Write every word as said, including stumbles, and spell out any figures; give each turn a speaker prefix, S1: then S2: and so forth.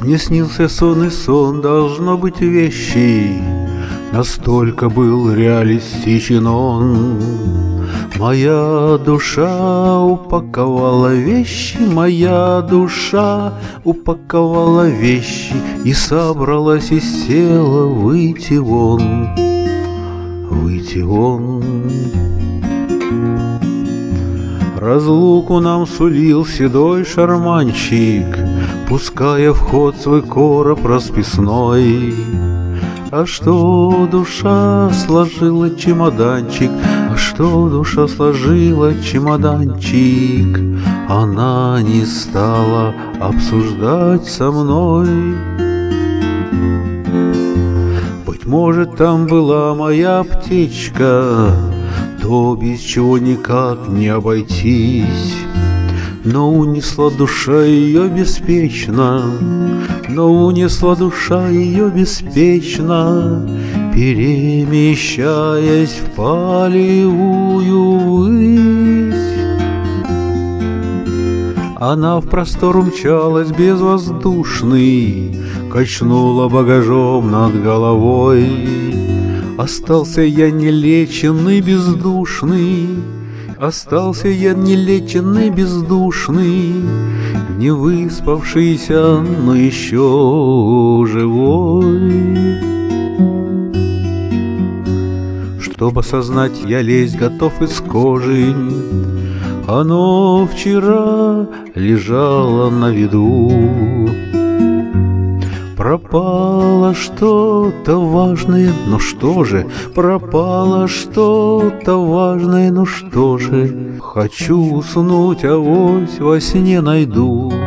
S1: Мне снился сон, и сон, должно быть, вещий, настолько был реалистичен он. Моя душа упаковала вещи, моя душа упаковала вещи и собралась из тела выйти вон, выйти вон. Разлуку нам сулил седой шарманщик, пуская в ход свой короб расписной. А что душа сложила чемоданчик, а что душа сложила чемоданчик, она не стала обсуждать со мной. Быть может, там была моя аптечка, то без чего никак не обойтись. Но унесла душа ее беспечно, но унесла душа ее беспечно, перемещаясь в полевую высь. Она в простор умчалась безвоздушный, качнула багажом над головой. Остался я нелеченный, бездушный, остался я нелеченный, бездушный, не выспавшийся, но еще живой. Чтоб осознать, я лезть готов из кожи, оно вчера лежало на виду. Пропало что-то важное, но что же? Пропало что-то важное, но что же? Хочу уснуть, авось во сне найду.